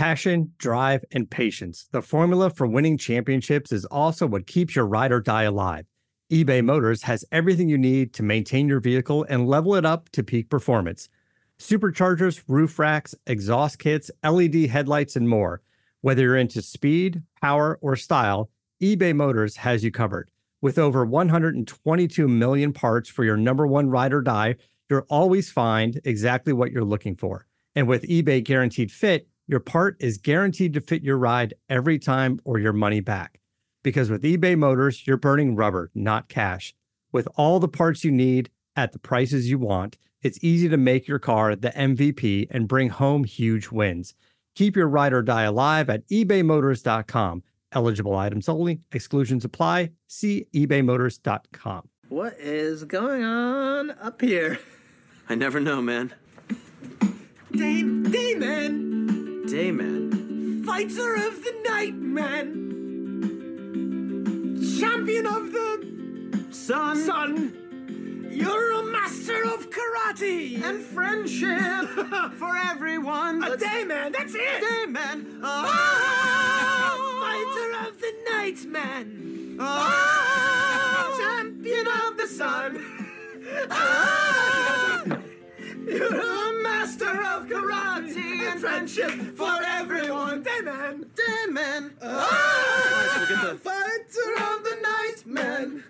Passion, drive, and patience. The formula for winning championships is also what keeps your ride or die alive. eBay Motors has everything you need to maintain your vehicle and level it up to peak performance. Superchargers, roof racks, exhaust kits, LED headlights, and more. Whether you're into speed, power, or style, eBay Motors has you covered. With over 122 million parts for your number one ride or die, you'll always find exactly what you're looking for. And with eBay Guaranteed Fit, your part is guaranteed to fit your ride every time or your money back. Because with eBay Motors, you're burning rubber, not cash. With all the parts you need at the prices you want, it's easy to make your car the MVP and bring home huge wins. Keep your ride or die alive at ebaymotors.com. Eligible items only. Exclusions apply. See ebaymotors.com. What is going on up here? I never know, man. Dayman! Dayman. Fighter of the night, man! Champion of the sun! You're a master of karate! And friendship for everyone. A Dayman, that's it! Dayman. Fighter of the night, man! Champion of the sun! You're a master of karate and friendship for everyone. Dayman. Dayman. Fighter of the night, man.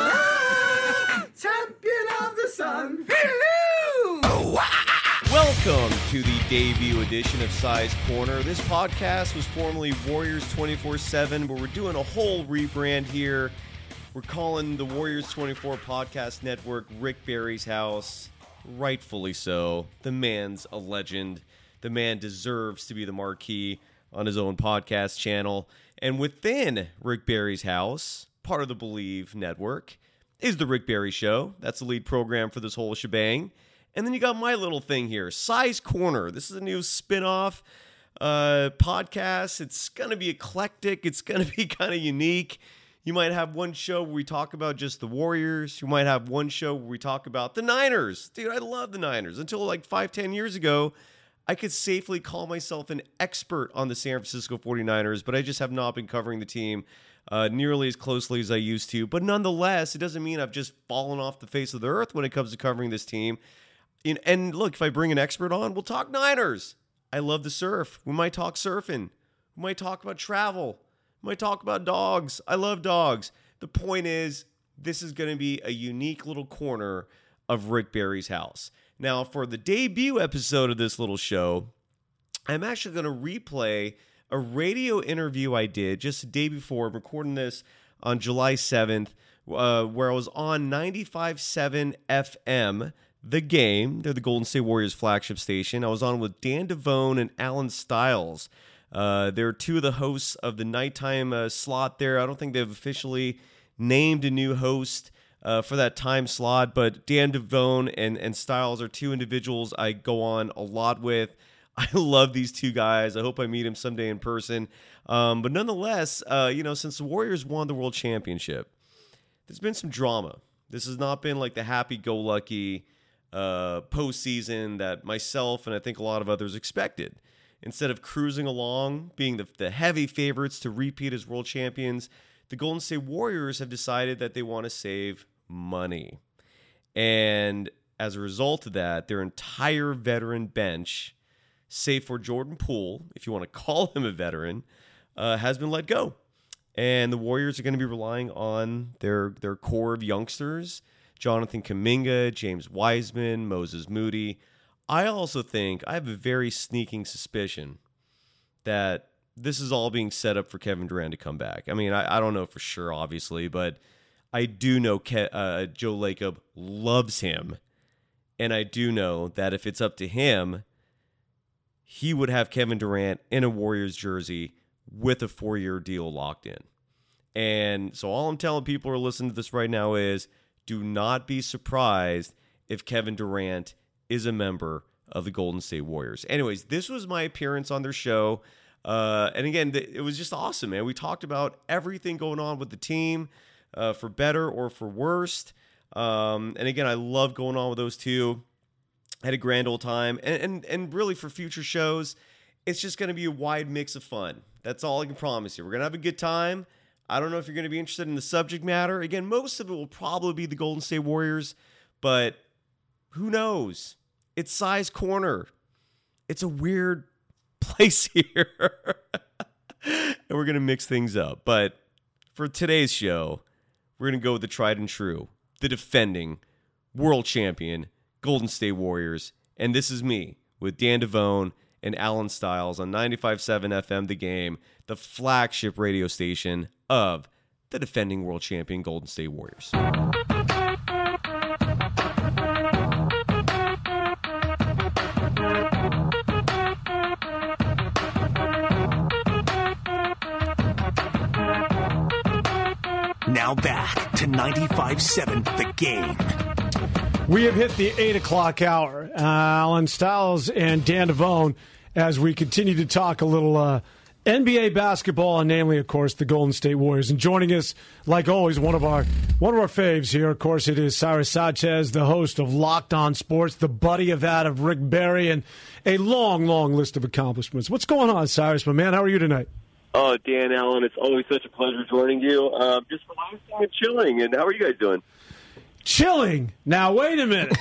Champion of the sun. Hello. Welcome to the debut edition of Size Corner. This podcast was formerly Warriors 24/7, but we're doing a whole rebrand here. We're calling the Warriors 24 Podcast Network Rick Barry's House. Rightfully so. The man's a legend. The man deserves to be the marquee on his own podcast channel. And within Rick Barry's House, part of the Believe Network, is the Rick Barry Show. That's the lead program for this whole shebang. And then you got my little thing here, Size Corner. This is a new spin-off podcast. It's going to be eclectic. It's going to be kind of unique. You might have one show where we talk about just the Warriors. You might have one show where we talk about the Niners. Dude, I love the Niners. Until like 5-10 years ago, I could safely call myself an expert on the San Francisco 49ers, but I just have not been covering the team nearly as closely as I used to. But nonetheless, it doesn't mean I've just fallen off the face of the earth when it comes to covering this team. And look, if I bring an expert on, we'll talk Niners. I love the surf. We might talk surfing. We might talk about travel. We might talk about dogs. I love dogs. The point is, this is going to be a unique little corner of Rick Barry's house. Now, for the debut episode of this little show, I'm actually going to replay a radio interview I did just the day before. I'm recording this on July 7th, where I was on 95.7 FM, The Game. They're the Golden State Warriors flagship station. I was on with Dan Devone and Alan Stiles. They're two of the hosts of the nighttime slot there. I don't think they've officially named a new host for that time slot, but Dan Devone and Stiles are two individuals I go on a lot with. I love these two guys. I hope I meet them someday in person. But nonetheless, since the Warriors won the World Championship, there's been some drama. This has not been like the happy-go-lucky postseason that myself and I think a lot of others expected. Instead of cruising along, being the heavy favorites to repeat as world champions, the Golden State Warriors have decided that they want to save money. And as a result of that, their entire veteran bench, save for Jordan Poole, if you want to call him a veteran, has been let go. And the Warriors are going to be relying on their core of youngsters, Jonathan Kuminga, James Wiseman, Moses Moody. I also think, I have a very sneaking suspicion that this is all being set up for Kevin Durant to come back. I mean, I don't know for sure, obviously, but I do know Joe Lacob loves him. And I do know that if it's up to him, he would have Kevin Durant in a Warriors jersey with a 4-year deal locked in. And so all I'm telling people who are listening to this right now is, do not be surprised if Kevin Durant is a member of the Golden State Warriors. Anyways, this was my appearance on their show. And again, it was just awesome, man. We talked about everything going on with the team, for better or for worst. And again, I love going on with those two. I had a grand old time. And really for future shows, It's just going to be a wide mix of fun. That's all I can promise you. We're going to have a good time. I don't know if you're going to be interested in the subject matter. Again, most of it will probably be the Golden State Warriors, but who knows? It's Size Corner. It's a weird place here. And we're going to mix things up. But for today's show, we're going to go with the tried and true, the defending world champion Golden State Warriors. And this is me with Dan Devone and Alan Stiles on 95.7 FM The Game, the flagship radio station of the defending world champion Golden State Warriors. Now back to 95.7 The Game. We have hit the 8 o'clock hour. Alan Stiles and Dan Devone, as we continue to talk a little NBA basketball, and namely, of course, the Golden State Warriors. And joining us, like always, one of our faves here. Of course, it is Cyrus Sanchez, the host of Locked On Sports, the buddy of that of Rick Barry, and a long, long list of accomplishments. What's going on, Cyrus, my man? How are you tonight? Oh, Dan, Alan, it's always such a pleasure joining you. Just relaxing and chilling. And how are you guys doing? Chilling. Now, wait a minute.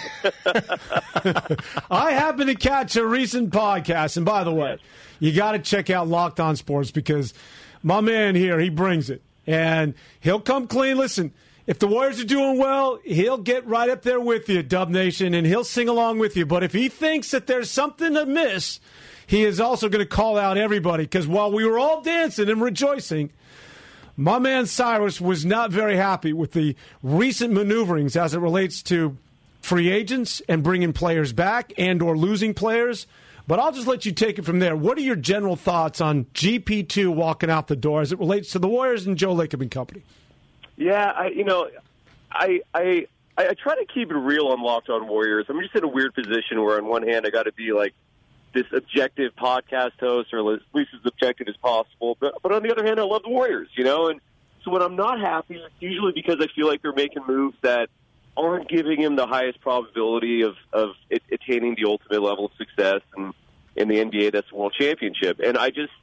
I happen to catch a recent podcast, and by the way, you got to check out Locked On Sports because my man here, he brings it. And he'll come clean. Listen, if the Warriors are doing well, he'll get right up there with you, Dub Nation, and he'll sing along with you. But if he thinks that there's something amiss, he is also going to call out everybody because while we were all dancing and rejoicing, my man Cyrus was not very happy with the recent maneuverings as it relates to free agents and bringing players back and or losing players. But I'll just let you take it from there. What are your general thoughts on GP2 walking out the door as it relates to the Warriors and Joe Lacob and company? Yeah, I try to keep it real on Locked On Warriors. I'm just in a weird position where on one hand I got to be like this objective podcast host, or at least as objective as possible. But on the other hand, I love the Warriors, And so when I'm not happy, it's usually because I feel like they're making moves that aren't giving him the highest probability of attaining the ultimate level of success in the NBA. That's the World Championship. And I just,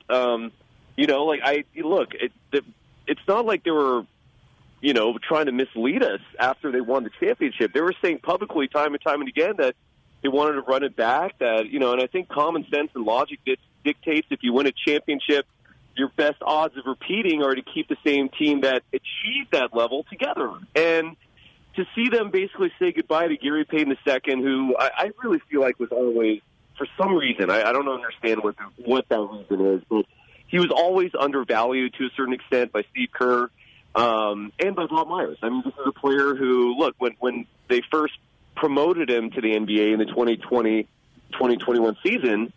it's not like they were, trying to mislead us after they won the championship. They were saying publicly time and time and again that they wanted to run it back, that, and I think common sense and logic dictates if you win a championship, your best odds of repeating are to keep the same team that achieved that level together. And to see them basically say goodbye to Gary Payton II, who I really feel like was always, for some reason, I don't understand what that reason is, but he was always undervalued to a certain extent by Steve Kerr and by Bob Myers. I mean, this is a player who, look, when they first promoted him to the NBA in the 2020-2021 season,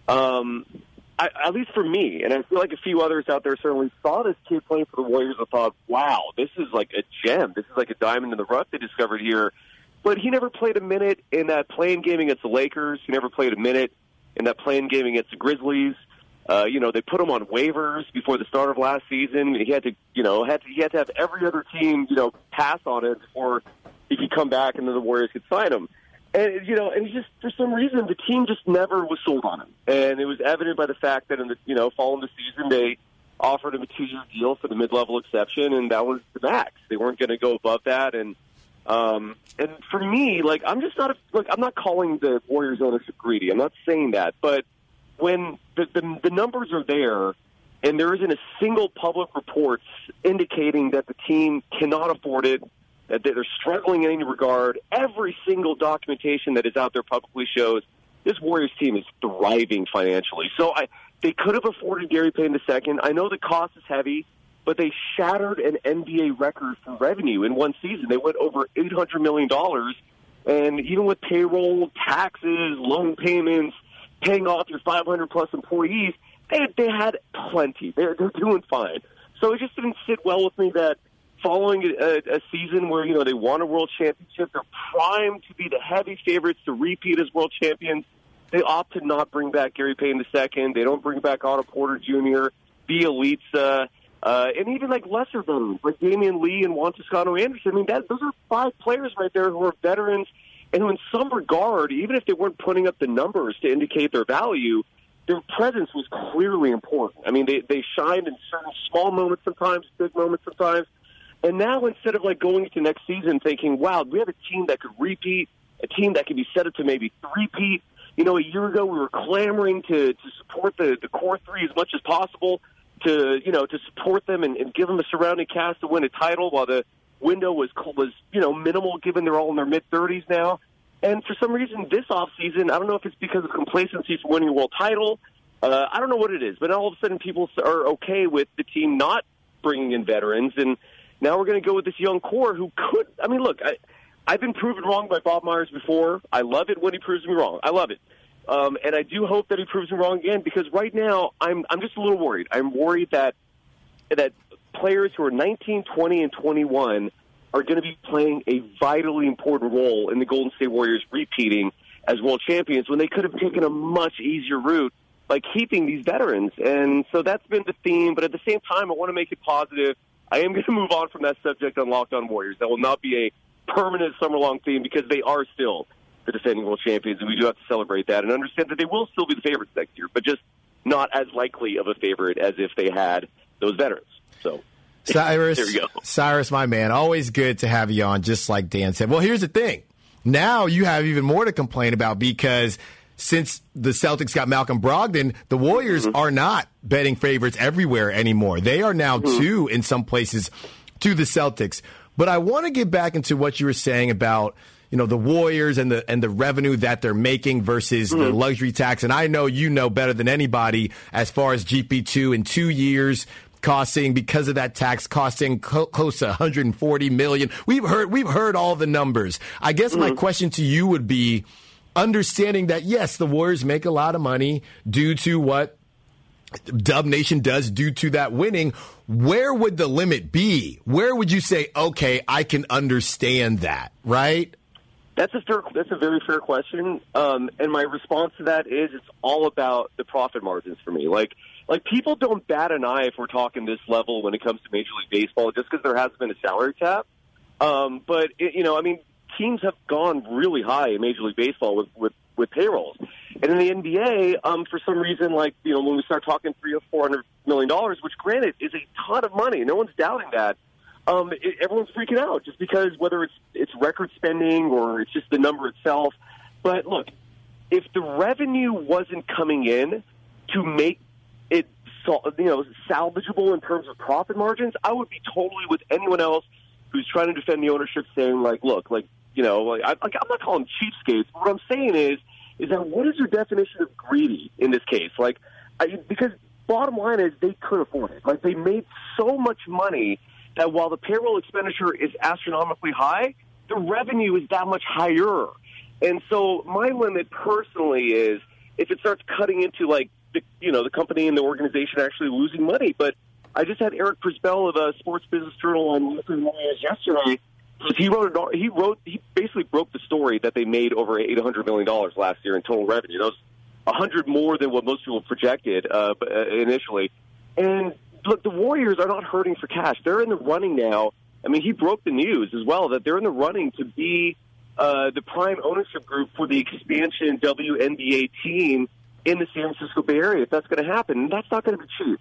at least for me, and I feel like a few others out there certainly saw this kid playing for the Warriors and thought, wow, this is like a gem. This is like a diamond in the rough they discovered here. But he never played a minute in that play-in game against the Lakers. He never played a minute in that play-in game against the Grizzlies. They put him on waivers before the start of last season. He had to have every other team, pass on it before he could come back and then the Warriors could sign him. And, and just, for some reason, the team just never was sold on him. And it was evident by the fact that following the season, they offered him a 2-year deal for the mid-level exception, and that was the max. They weren't going to go above that. And for me, I'm not calling the Warriors ownership greedy. I'm not saying that. But when the numbers are there and there isn't a single public report indicating that the team cannot afford it, that they're struggling in any regard, every single documentation that is out there publicly shows this Warriors team is thriving financially. So they could have afforded Gary Payton II. I know the cost is heavy, but they shattered an NBA record for revenue in one season. They went over $800 million, and even with payroll, taxes, loan payments, paying off your 500-plus employees, they had plenty. They're doing fine. So it just didn't sit well with me that following a season where, they won a world championship, they're primed to be the heavy favorites to repeat as world champions. They opt to not bring back Gary Payton II. They don't bring back Otto Porter Jr., Bielitsa, and even lesser veterans like Damian Lee and Juan Toscano Anderson. I mean, those are 5 players right there who are veterans and who in some regard, even if they weren't putting up the numbers to indicate their value, their presence was clearly important. I mean, they shined in certain small moments sometimes, big moments sometimes. And now instead of like going into next season thinking, wow, we have a team that could repeat, a team that could be set up to maybe three-peat. You know, a year ago we were clamoring to support the core three as much as possible, to support them and give them a surrounding cast to win a title while the window was minimal given they're all in their mid-30s now. And for some reason this offseason, I don't know if it's because of complacency for winning a world title. I don't know what it is, but all of a sudden people are okay with the team not bringing in veterans, and now we're going to go with this young core who could – I mean, look, I've been proven wrong by Bob Myers before. I love it when he proves me wrong. I love it. And I do hope that he proves me wrong again, because right now I'm just a little worried. I'm worried that players who are 19, 20, and 21 are going to be playing a vitally important role in the Golden State Warriors repeating as world champions when they could have taken a much easier route by keeping these veterans. And so that's been the theme. But at the same time, I want to make it positive. I am going to move on from that subject on Locked On Warriors. That will not be a permanent summer-long theme, because they are still the defending world champions, and we do have to celebrate that and understand that they will still be the favorites next year, but just not as likely of a favorite as if they had those veterans. So, Cyrus, there you go. Cyrus, my man, always good to have you on, just like Dan said. Well, here's the thing. Now you have even more to complain about, because since the Celtics got Malcolm Brogdon, the Warriors are not betting favorites everywhere anymore. They are now two in some places to the Celtics. But I want to get back into what you were saying about, you know, the Warriors and the revenue that they're making versus the luxury tax. And I know you know better than anybody as far as GP2 in 2 years costing, because of that tax, costing close to $140 million. We've heard all the numbers. I guess my question to you would be, understanding that, yes, the Warriors make a lot of money due to what Dub Nation does, due to that winning, where would the limit be? Where would you say, okay, I can understand that, right? That's a very fair question. And my response to that is, it's all about the profit margins for me. Like people don't bat an eye if we're talking this level when it comes to Major League Baseball, just because there hasn't been a salary cap. But teams have gone really high in Major League Baseball with payrolls. And in the NBA, for some reason, when we start talking $300 or $400 million, which granted is a ton of money, no one's doubting that, everyone's freaking out just because whether it's record spending or it's just the number itself. But look, if the revenue wasn't coming in to make it salvageable in terms of profit margins, I would be totally with anyone else who's trying to defend the ownership, saying I'm not calling cheapskates. What I'm saying is that what is your definition of greedy in this case? Because bottom line is they could afford it. They made so much money that while the payroll expenditure is astronomically high, the revenue is that much higher. And so my limit personally is if it starts cutting into the company and the organization actually losing money. But I just had Eric Prisbell of the Sports Business Journal on yesterday. He basically broke the story that they made over $800 million last year in total revenue. That was 100 more than what most people projected initially. And look, the Warriors are not hurting for cash. They're in the running now. I mean, he broke the news as well that they're in the running to be the prime ownership group for the expansion WNBA team in the San Francisco Bay Area. If that's going to happen, that's not going to be cheap.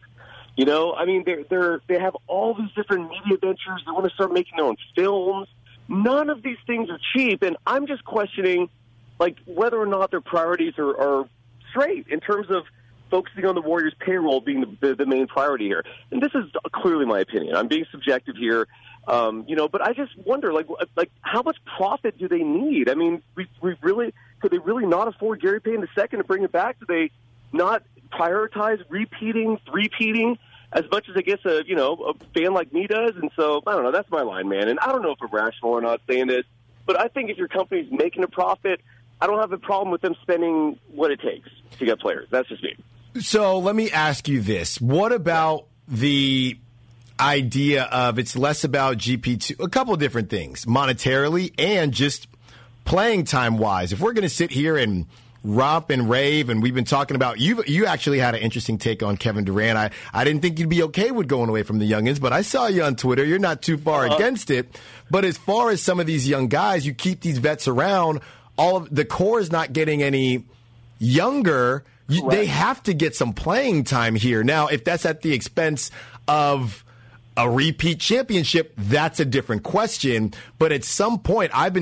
They have all these different media ventures. They want to start making their own films. None of these things are cheap, and I'm just questioning, whether or not their priorities are straight in terms of focusing on the Warriors' payroll being the main priority here. And this is clearly my opinion. I'm being subjective here, but I just wonder, how much profit do they need? I mean, could they really not afford Gary Payton II to bring it back? Do they not prioritize repeating as much as I guess a fan like me does? And so I don't know. That's my line, man. And I don't know if I'm rational or not saying this, but I think if your company's making a profit, I don't have a problem with them spending what it takes to get players. That's just me. So let me ask you this: what about the idea of it's less about GP2? A couple of different things, monetarily and just playing time wise. If we're going to sit here and romp and rave, and we've been talking about you actually had an interesting take on Kevin Durant. I didn't think you'd be okay with going away from the youngins, but I saw you on Twitter. You're not too far against it. But as far as some of these young guys, you keep these vets around. All of the core is not getting any younger. They have to get some playing time here. Now, if that's at the expense of a repeat championship, that's a different question. But at some point, I've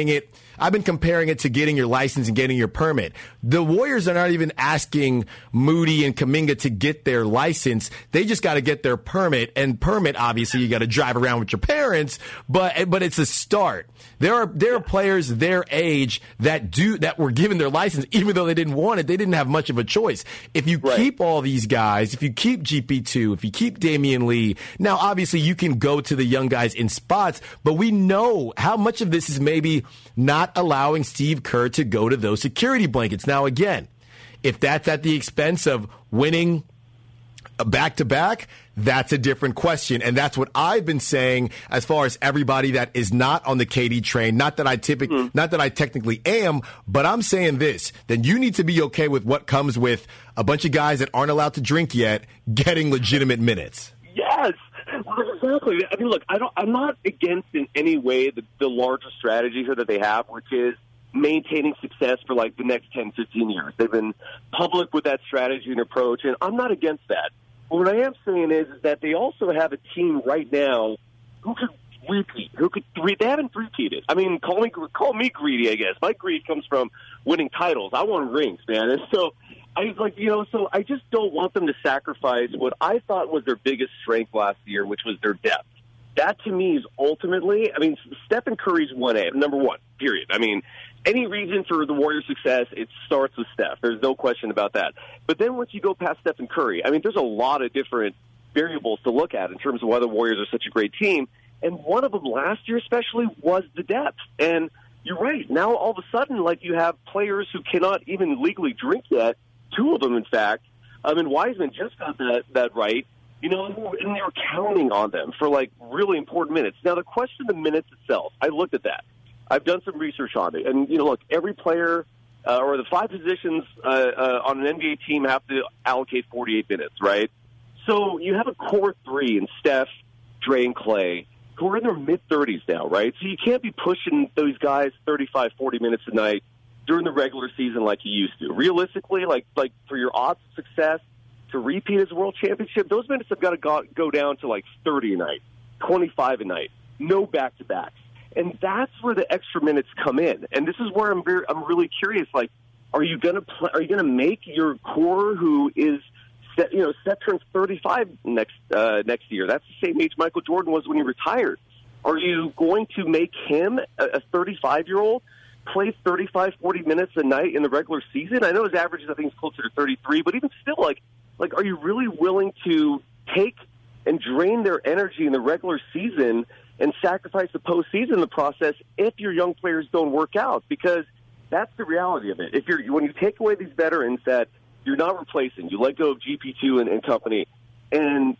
been comparing it to getting your license and getting your permit. The Warriors are not even asking Moody and Kuminga to get their license. They just got to get their permit. And permit, obviously, you got to drive around with your parents, but it's a start. There are players their age that were given their license, even though they didn't want it. They didn't have much of a choice. If you keep all these guys, if you keep GP2, if you keep Damian Lee, now obviously you can go to the young guys in spots, but we know how much of this is maybe not allowing Steve Kerr to go to those security blankets. Now, again, if that's at the expense of winning a back-to-back, that's a different question. And that's what I've been saying as far as everybody that is not on the KD train. Not that I technically am, but I'm saying this. Then you need to be okay with what comes with a bunch of guys that aren't allowed to drink yet getting legitimate minutes. Yes. Exactly. I mean, look, I'm not against in any way the larger strategy here that they have, which is maintaining success for like the next 10, 15 years. They've been public with that strategy and approach, and I'm not against that. But what I am saying is that they also have a team right now who could repeat, they haven't repeated. I mean, call me greedy, I guess. My greed comes from winning titles. I want rings, man. And so I was like, so I just don't want them to sacrifice what I thought was their biggest strength last year, which was their depth. That to me is ultimately, I mean, Stephen Curry's 1A, number one, period. I mean, any reason for the Warriors' success, it starts with Steph. There's no question about that. But then once you go past Stephen Curry, I mean, there's a lot of different variables to look at in terms of why the Warriors are such a great team. And one of them last year especially was the depth. And you're right. Now all of a sudden, like, you have players who cannot even legally drink yet. Two of them, in fact. And Wiseman just got that right. And they were counting on them for, like, really important minutes. Now, the question of the minutes itself, I looked at that. I've done some research on it. And, look, every player or the five positions on an NBA team have to allocate 48 minutes, right? So you have a core three in Steph, Dre, and Clay, who are in their mid-30s now, right? So you can't be pushing those guys 35, 40 minutes a night during the regular season like you used to. Realistically, like for your odds of success to repeat as a world championship, those minutes have got to go down to like 30 a night, 25 a night, no back-to-backs. And that's where the extra minutes come in. And this is where I'm really curious. Like, are you going to make your core, who is Steph turns 35 next year? That's the same age Michael Jordan was when he retired. Are you going to make him a 35-year-old play 35, 40 minutes a night in the regular season? I know his average is, I think, closer to 33, but even still, like, are you really willing to take and drain their energy in the regular season and sacrifice the postseason in the process if your young players don't work out? Because that's the reality of it. When you take away these veterans that you're not replacing, you let go of GP2 and company, and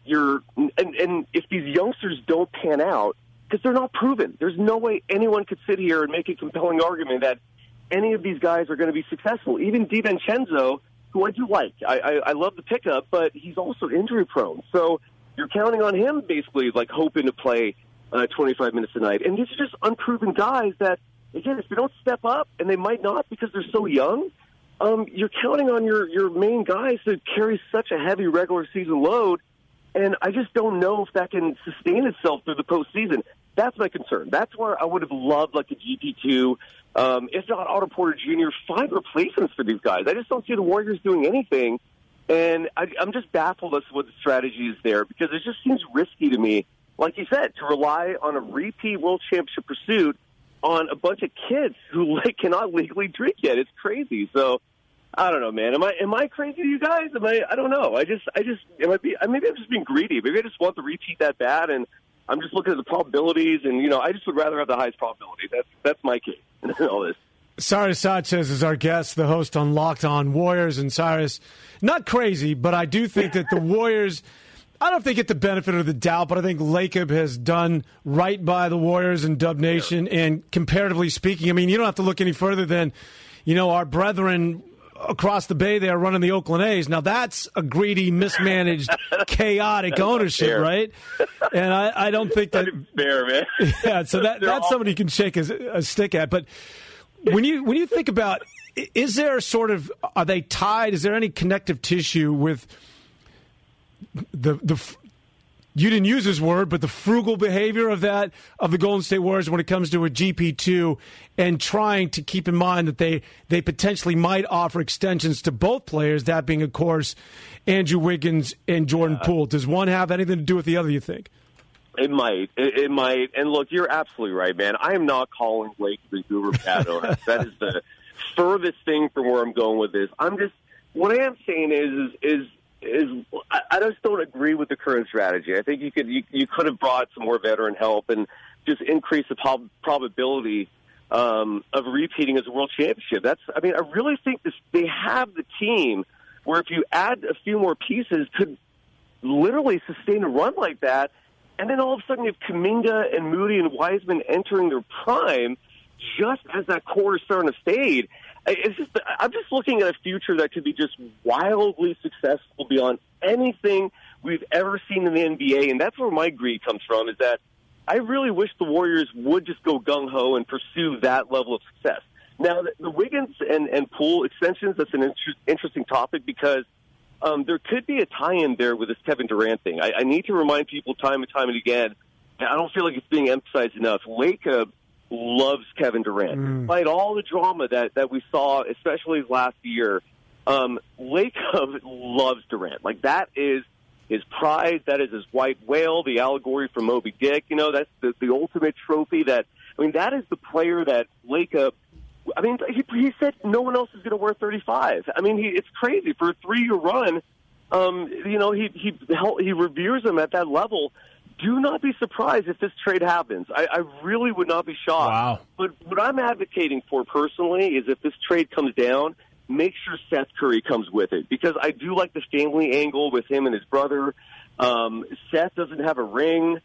if these youngsters don't pan out, because they're not proven, there's no way anyone could sit here and make a compelling argument that any of these guys are going to be successful. Even DiVincenzo, who I do like, I love the pickup, but he's also injury prone. So you're counting on him basically, like, hoping to play 25 minutes a night. And these are just unproven guys that, again, if they don't step up, and they might not because they're so young, you're counting on your main guys to carry such a heavy regular season load. And I just don't know if that can sustain itself through the postseason. That's my concern. That's where I would have loved, like, a GP2, if not Otto Porter Jr., find replacements for these guys. I just don't see the Warriors doing anything. And I'm just baffled as to what the strategy is there, because it just seems risky to me, like you said, to rely on a repeat world championship pursuit on a bunch of kids who cannot legally drink yet. It's crazy. So I don't know, man. Am I crazy to you guys? I don't know. Maybe I'm just being greedy. Maybe I just want the repeat that bad, and I'm just looking at the probabilities, and I just would rather have the highest probability. That's my case in all this. Cyrus Sanchez is our guest, the host on Locked On Warriors. And Cyrus, not crazy, but I do think that the Warriors, I don't know if they get the benefit of the doubt, but I think Lacob has done right by the Warriors and Dub Nation. And comparatively speaking, I mean, you don't have to look any further than, our brethren across the bay there running the Oakland A's. Now, that's a greedy, mismanaged, chaotic ownership, right? And I don't think that... That's fair, man. Yeah, so that's somebody you can shake a stick at. But when you think about is there sort of, are they tied? Is there any connective tissue with the you didn't use this word, but the frugal behavior of the Golden State Warriors when it comes to a GP2 and trying to keep in mind that they potentially might offer extensions to both players, that being, of course, Andrew Wiggins and Jordan Poole. Does one have anything to do with the other, you think? It might. It might. And look, you're absolutely right, man. I am not calling Blake the guru bad owner. That is the furthest thing from where I'm going with this. What I am saying is I just don't agree with the current strategy. I think you could have brought some more veteran help and just increase the probability of repeating as a world championship. I really think they have the team where if you add a few more pieces, could literally sustain a run like that. And then all of a sudden you have Kuminga and Moody and Wiseman entering their prime just as that core is starting to fade. I'm just looking at a future that could be just wildly successful beyond anything we've ever seen in the NBA. And that's where my greed comes from, is that I really wish the Warriors would just go gung-ho and pursue that level of success. Now, the Wiggins and Poole extensions, that's an interesting topic because there could be a tie-in there with this Kevin Durant thing. I need to remind people time and time and again, and I don't feel like it's being emphasized enough, Lacob loves Kevin Durant. Despite all the drama that we saw, especially last year, Lacob loves Durant. Like, that is his pride. That is his white whale, the allegory from Moby Dick. You know, that's the ultimate trophy. That is the player that Lacob, he said no one else is going to wear 35. It's crazy. For a 3-year run, he reveres him at that level. Do not be surprised if this trade happens. I really would not be shocked. Wow. But what I'm advocating for personally is if this trade comes down, make sure Seth Curry comes with it. Because I do like the family angle with him and his brother. Seth doesn't have a ring.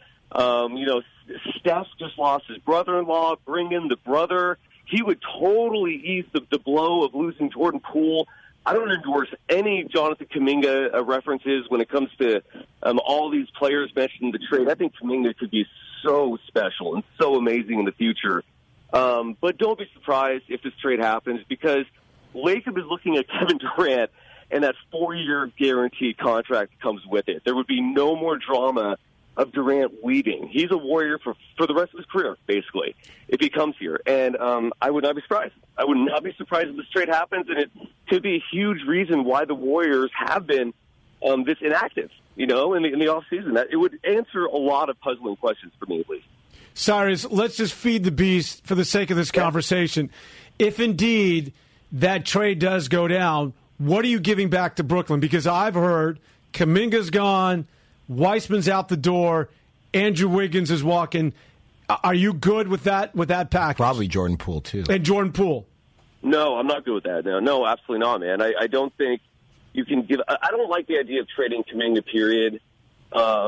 Steph just lost his brother-in-law. Bring in the brother. He would totally ease the blow of losing Jordan Poole. I don't endorse any Jonathan Kuminga references when it comes to all these players mentioned in the trade. I think Kuminga could be so special and so amazing in the future. But don't be surprised if this trade happens because Lacob is looking at Kevin Durant and that 4-year guaranteed contract comes with it. There would be no more drama of Durant leaving. He's a Warrior for the rest of his career, basically, if he comes here. And I would not be surprised. I would not be surprised if this trade happens, and it could be a huge reason why the Warriors have been this inactive, in the offseason. That it would answer a lot of puzzling questions for me, at least. Cyrus, let's just feed the beast for the sake of this conversation. If indeed that trade does go down, what are you giving back to Brooklyn? Because I've heard Kuminga's gone, Weissman's out the door, Andrew Wiggins is walking. Are you good with that package? Probably Jordan Poole, too. And Jordan Poole. No, I'm not good with that. No, absolutely not, man. I don't think you can give – I don't like the idea of trading Kuminga, period. I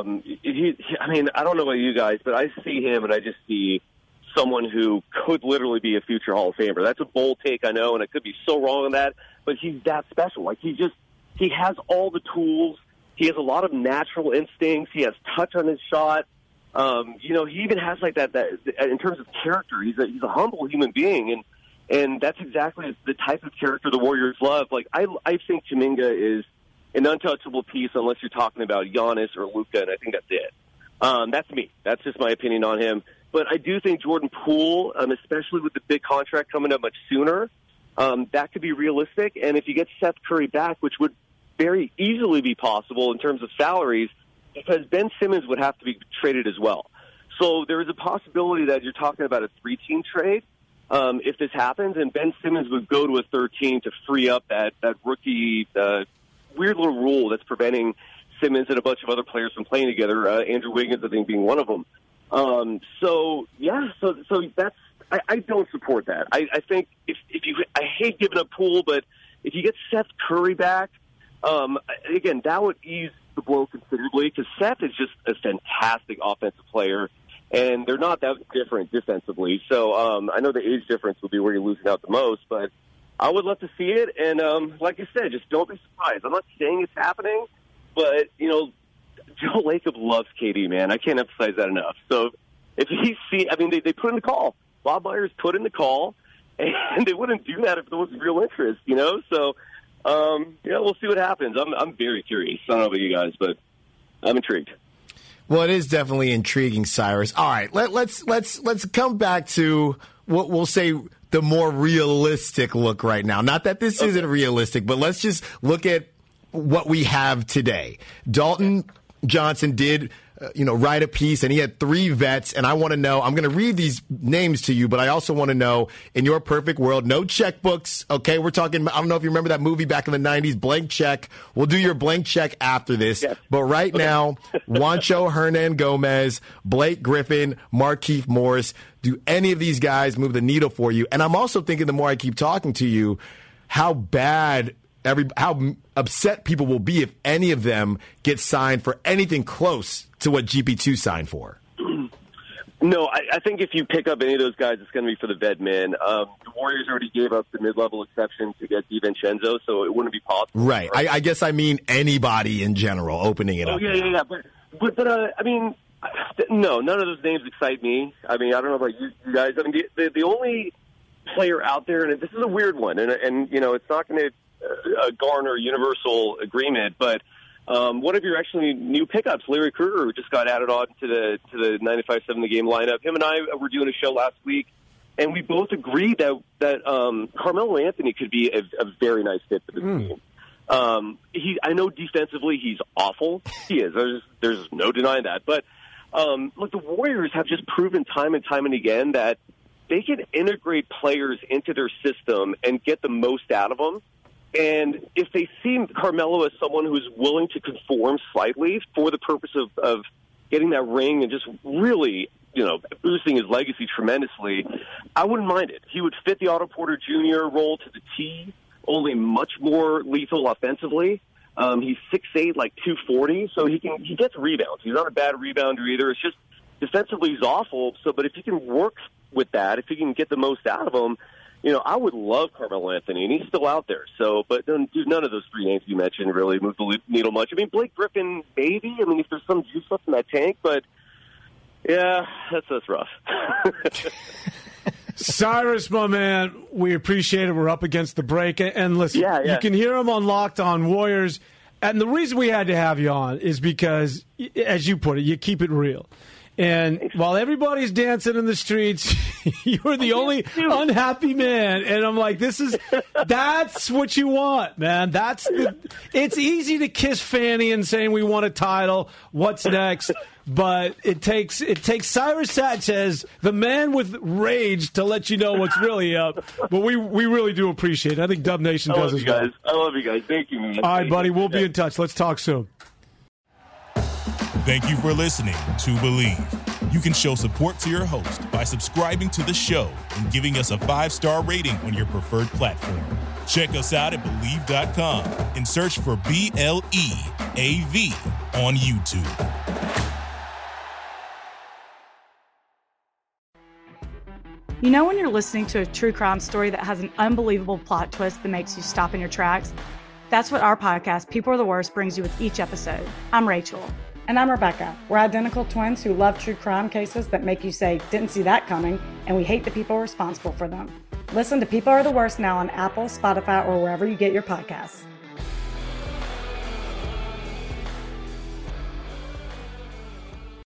don't know about you guys, but I see him and I just see someone who could literally be a future Hall of Famer. That's a bold take, I know, and I could be so wrong on that, but he's that special. Like, he has all the tools. He has a lot of natural instincts. He has touch on his shot. He even has like that in terms of character. He's a humble human being, and that's exactly the type of character the Warriors love. Like I think Kuminga is an untouchable piece unless you're talking about Giannis or Luka, and I think that's it. That's me. That's just my opinion on him. But I do think Jordan Poole, especially with the big contract coming up much sooner, that could be realistic. And if you get Seth Curry back, which would very easily be possible in terms of salaries, because Ben Simmons would have to be traded as well. So there is a possibility that you're talking about a 3-team trade if this happens, and Ben Simmons would go to a third team to free up that rookie weird little rule that's preventing Simmons and a bunch of other players from playing together, Andrew Wiggins, I think, being one of them. So that's I don't support that. I think if you – I hate giving up Poole, but if you get Seth Curry back, again, that would ease the blow considerably because Seth is just a fantastic offensive player, and they're not that different defensively. So I know the age difference will be where you're losing out the most, but I would love to see it. And like I said, just don't be surprised. I'm not saying it's happening, but, Joe Lacob loves KD, man. I can't emphasize that enough. So if he they put in the call. Bob Myers put in the call. and they wouldn't do that if there was real interest, you know? So, we'll see what happens. I'm very curious. I don't know about you guys, but I'm intrigued. Well, it is definitely intriguing, Cyrus. All right, let's come back to what we'll say the more realistic look right now. Not that this isn't realistic, but let's just look at what we have today. Dalton Johnson did write a piece, and he had 3 vets, and I want to know, I'm going to read these names to you, but I also want to know, in your perfect world, no checkbooks, okay? We're talking, I don't know if you remember that movie back in the 90s, Blank Check. We'll do your blank check after this. Yes. But right now, Juancho Hernangomez, Blake Griffin, Markieff Morris, do any of these guys move the needle for you? And I'm also thinking, the more I keep talking to you, how upset people will be if any of them get signed for anything close to what GP2 signed for. No, I think if you pick up any of those guys, it's going to be for the vet men. The Warriors already gave up the mid-level exception to get DiVincenzo, so it wouldn't be possible. Right. I guess I mean anybody in general opening it up. Yeah. But I mean, no, none of those names excite me. I mean, I don't know about you guys. I mean, the only player out there, and this is a weird one, and it's not going to garner universal agreement, but one of your actually new pickups, Larry Krueger, who just got added on to the 95-7 The Game lineup. Him and I were doing a show last week, and we both agreed that Carmelo Anthony could be a very nice fit for this team. I know defensively he's awful. He is. There's no denying that. But look, the Warriors have just proven time and time and again that they can integrate players into their system and get the most out of them. And if they see Carmelo as someone who's willing to conform slightly for the purpose of getting that ring and just really, boosting his legacy tremendously, I wouldn't mind it. He would fit the Otto Porter Jr. role to the T, only much more lethal offensively. He's 6'8", like 240, so he gets rebounds. He's not a bad rebounder either. It's just defensively he's awful. But if he can work with that, if he can get the most out of him, I would love Carmelo Anthony, and he's still out there. So, but none of those 3 names you mentioned really move the needle much. I mean, Blake Griffin, maybe. I mean, if there's some juice left in that tank, but yeah, that's rough. Cyrus, my man, we appreciate it. We're up against the break. And listen, you can hear him on Locked On Warriors. And the reason we had to have you on is because, as you put it, you keep it real. And while everybody's dancing in the streets, you're the only unhappy man. And I'm like, that's what you want, man. It's easy to kiss Fanny and saying we want a title. What's next? But it takes Cyrus Sanchez, the man with rage, to let you know what's really up. But we really do appreciate it. I think Dub Nation does as well. I love you guys. Thank you, man. All right, buddy. We'll be in touch. Let's talk soon. Thank you for listening to Believe. You can show support to your host by subscribing to the show and giving us a 5-star rating on your preferred platform. Check us out at Believe.com and search for BLEAV on YouTube. You know when you're listening to a true crime story that has an unbelievable plot twist that makes you stop in your tracks? That's what our podcast, People Are the Worst, brings you with each episode. I'm Rachel. And I'm Rebecca. We're identical twins who love true crime cases that make you say, didn't see that coming, and we hate the people responsible for them. Listen to People Are the Worst now on Apple, Spotify, or wherever you get your podcasts.